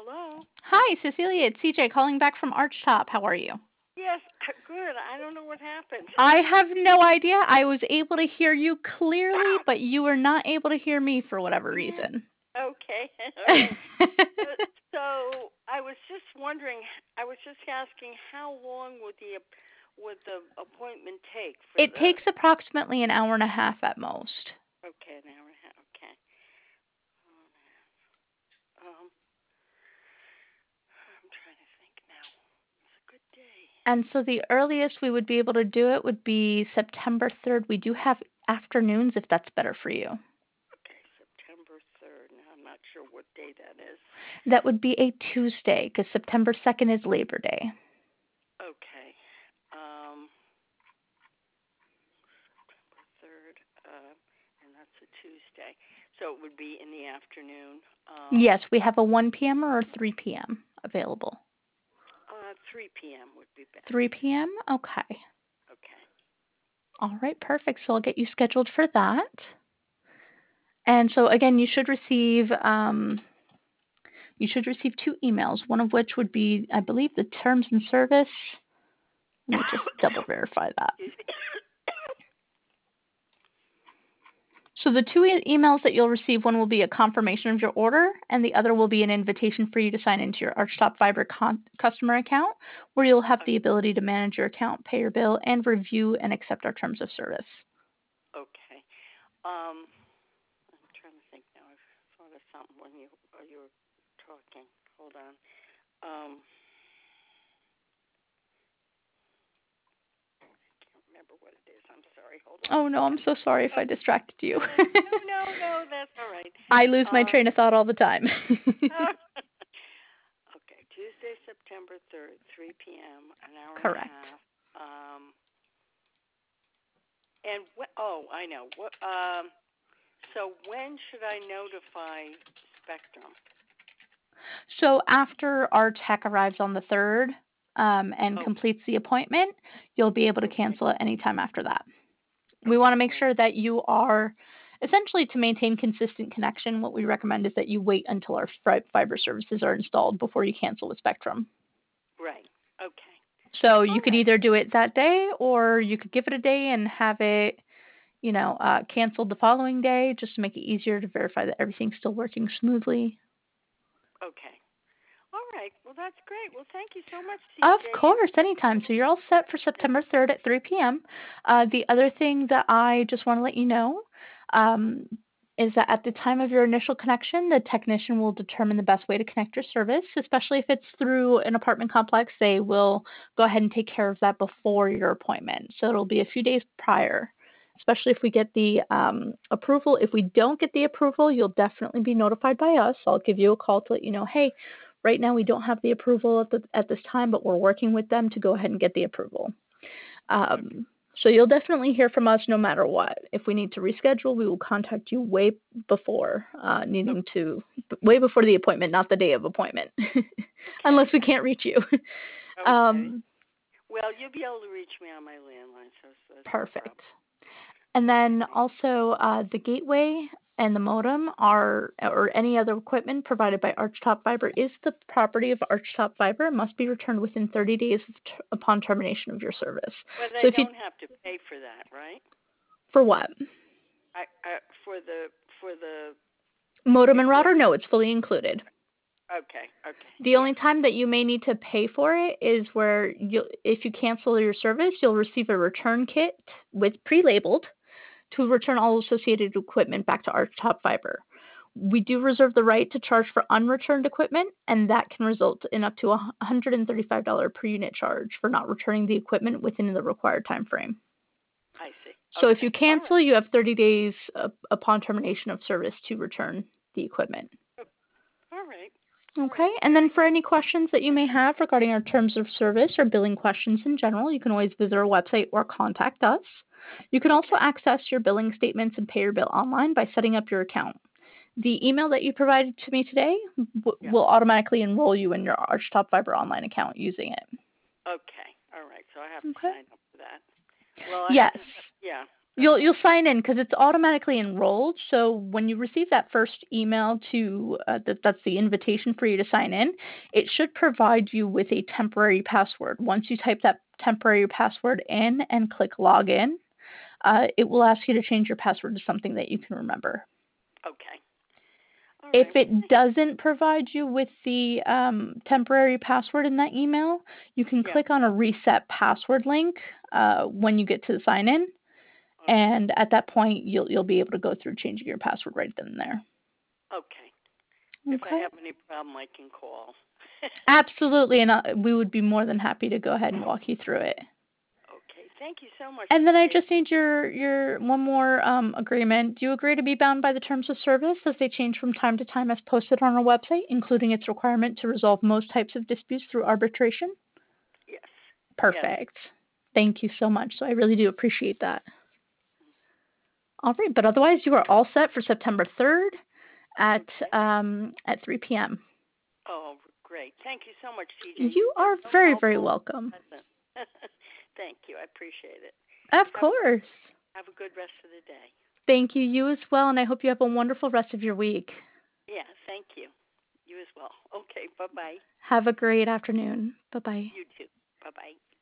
Hello? Hi, Cecilia. It's CJ calling back from Archtop. How are you? Yes, good. I don't know what happened. I have no idea. I was able to hear you clearly, but you were not able to hear me for whatever reason. Okay, all right. So I was just wondering. I was just asking, how long would the appointment take for It the? takes approximately an hour and a half at most. Okay, an hour and a half. Okay. Um, I'm trying to think now. It's a good day. And so the earliest we would be able to do it would be September 3rd. We do have afternoons if that's better for you. Okay, September 3rd. Now I'm not sure what day that is. That would be a Tuesday because September 2nd is Labor Day. Okay. Um, September 3rd, and that's a Tuesday. So it would be in the afternoon. Yes, we have a 1 p.m. or a 3 p.m. available. 3 p.m. would be best. 3 p.m.? Okay. Okay. All right, perfect. So I'll get you scheduled for that. And so again, you should receive two emails. One of which would be, I believe, the terms and service. Let me just double verify that. Excuse me. So the two emails that you'll receive, one will be a confirmation of your order, and the other will be an invitation for you to sign into your Archtop Fiber customer account, where you'll have the ability to manage your account, pay your bill, and review and accept our terms of service. Okay. I'm trying to think now. I thought of something when you were talking. Hold on. I can't remember what it is. I'm sorry. Hold on Oh a no, I'm second. so sorry if I distracted you. No. That's all right. I lose my Um. train of thought all the time. Okay. Tuesday, September 3rd, 3 p.m. An hour and a Correct. half. I know. So when should I notify Spectrum? So after our tech arrives on the 3rd and Oh, completes the appointment, you'll be able to okay. cancel it anytime after that. We want Okay, to make great. sure that you are essentially to maintain consistent connection. What we recommend is that you wait until our fiber services are installed before you cancel with Spectrum. Right. Okay. So you All could right. either do it that day or you could give it a day and have it, canceled the following day just to make it easier to verify that everything's still working smoothly. Okay. All right. Well, that's great. Well, thank you so much, Of CJ. course, anytime. So you're all set for September 3rd at 3 p.m. The other thing that I just want to let you know um, is that at the time of your initial connection, the technician will determine the best way to connect your service, especially if it's through an apartment complex. They will go ahead and take care of that before your appointment. So it'll be a few days prior, especially if we get the approval. If we don't get the approval, you'll definitely be notified by us. I'll give you a call to let you know, hey, right now, we don't have the approval at this time, but we're working with them to go ahead and get the approval. Um, so you'll definitely hear from us no matter what. If we need to reschedule, we will contact you way before way before the appointment, not the day of appointment, Okay. unless we can't reach you. Okay. um, Well, you'll be able to reach me on my landline, so that's no Perfect. problem. And then Okay. also the gateway and the modem or any other equipment provided by Archtop Fiber is the property of Archtop Fiber and must be returned within 30 days upon termination of your service. But So I if you, don't have to pay for that, right? for what? I for the Modem and router? equipment. No, it's fully included. Okay. Okay. The Yeah. only time that you may need to pay for it is where if you cancel your service, you'll receive a return kit with pre-labeled to return all associated equipment back to Archtop Fiber. We do reserve the right to charge for unreturned equipment, and that can result in up to a $135 per unit charge for not returning the equipment within the required time frame. I see. So if you Okay. All right. cancel, you have 30 days upon termination of service to return the equipment. All right. All Okay, right. and then for any questions that you may have regarding our terms of service or billing questions in general, you can always visit our website or contact us. You can also Okay. access your billing statements and pay your bill online by setting up your account. The email that you provided to me today Yeah. will automatically enroll you in your Archtop Fiber online account using it. Okay. All right. So I have to Okay. sign up for that. Well, I have Yes. to. Yeah. You'll sign in because it's automatically enrolled. So when you receive that first email to that's the invitation for you to sign in, it should provide you with a temporary password. Once you type that temporary password in and click login, it will ask you to change your password to something that you can remember. Okay. All If right. it doesn't provide you with the temporary password in that email, you can click on a reset password link when you get to the sign in. And at that point, you'll be able to go through changing your password right then and there. Okay. If I have any problem, I can call. Absolutely, and we would be more than happy to go ahead and walk you through it. Okay. Thank you so much. And then I just need your one more agreement. Do you agree to be bound by the terms of service as they change from time to time as posted on our website, including its requirement to resolve most types of disputes through arbitration? Yes. Perfect. Yes. Thank you so much. So I really do appreciate that. All right, but otherwise you are all set for September 3rd at 3 p.m. Oh, great. Thank you so much, TJ. You are so very, very welcome. Thank you. I appreciate it. Of course. Have a good rest of the day. Thank you. You as well, and I hope you have a wonderful rest of your week. Yeah, thank you. You as well. Okay, bye-bye. Have a great afternoon. Bye-bye. You too. Bye-bye.